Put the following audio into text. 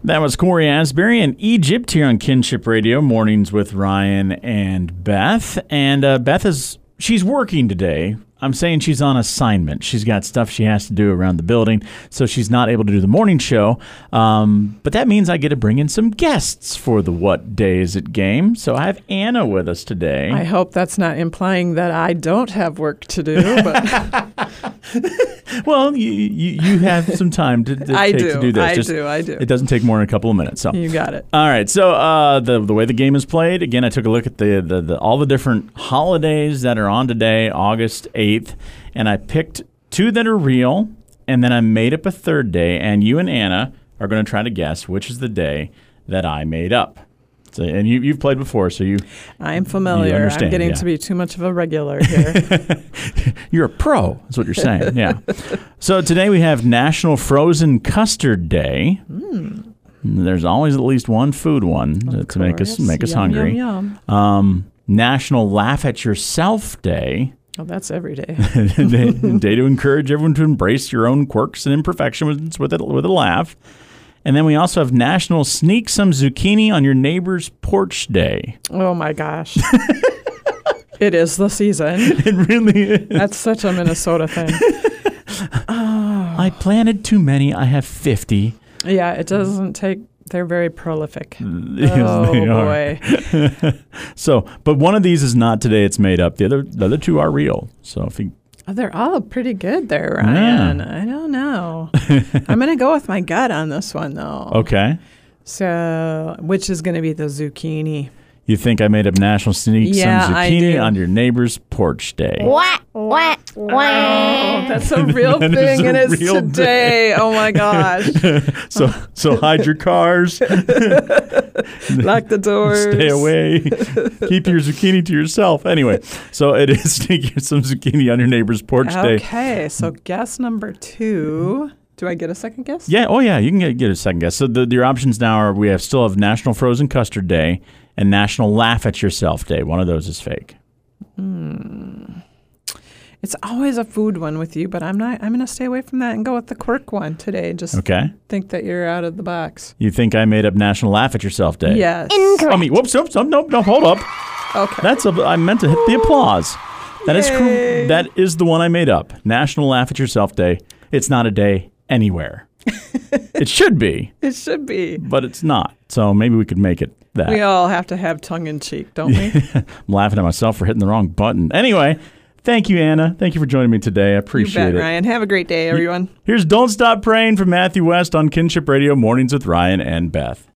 That was Corey Asbury and Egypt here on Kinship Radio, Mornings with Ryan and Beth. And Beth she's working today. I'm saying she's on assignment. She's got stuff she has to do around the building, so she's not able to do the morning show. But that means I get to bring in some guests for the What Day Is It game. So I have Anna with us today. I hope that's not implying that I don't have work to do. But well, you have some time to do this. I do. It doesn't take more than a couple of minutes. So. You got it. All right. So the way the game is played, again, I took a look at the all the different holidays that are on today, August 8th, and I picked two that are real, and then I made up a third day, and you and Anna are going to try to guess which is the day that I made up. So, and you've played before, so I am familiar. You understand, I'm getting to be too much of a regular here. You're a pro. That's what you're saying. Yeah. So today we have National Frozen Custard Day. There's always at least one food one to make us hungry. Yum, yum. National Laugh at Yourself Day. Oh, that's every day. Day to encourage everyone to embrace your own quirks and imperfections with a laugh. And then we also have National Sneak Some Zucchini on Your Neighbor's Porch Day. Oh, my gosh. It is the season. It really is. That's such a Minnesota thing. I planted too many. I have 50. Yeah, it doesn't take... They're very prolific. Yes, oh, they boy. So, but one of these is not today. It's made up. The other two are real. So if you... They're all pretty good there, Ryan. Yeah. I don't know. I'm going to go with my gut on this one, though. Okay. So, which is going to be the zucchini. You think I made up National Sneak Some Zucchini on Your Neighbor's Porch Day? What? Oh, that's a real thing, and it's today. Day. Oh, my gosh. So hide your cars. Lock the doors. Stay away. Keep your zucchini to yourself. Anyway, so it is Sneak Some Zucchini on Your Neighbor's Porch Day. Okay, so guess number 2. Do I get a second guess? Yeah. Oh, yeah. You can get a second guess. So your options now are we still have National Frozen Custard Day and National Laugh at Yourself Day. One of those is fake. It's always a food one with you, but I'm going to stay away from that and go with the quirk one today. Just think that you're out of the box. You think I made up National Laugh at Yourself Day? Yes. Incorrect. I mean, whoops, no, hold up. Okay. I meant to hit the applause. That is correct. That is the one I made up. National Laugh at Yourself Day. It's not a day anywhere. It should be. It should be. But it's not. So maybe we could make it that. We all have to have tongue in cheek, don't we? I'm laughing at myself for hitting the wrong button. Anyway, thank you, Anna. Thank you for joining me today. I appreciate it. Ryan. Have a great day, everyone. Here's Don't Stop Praying from Matthew West on Kinship Radio, Mornings with Ryan and Beth.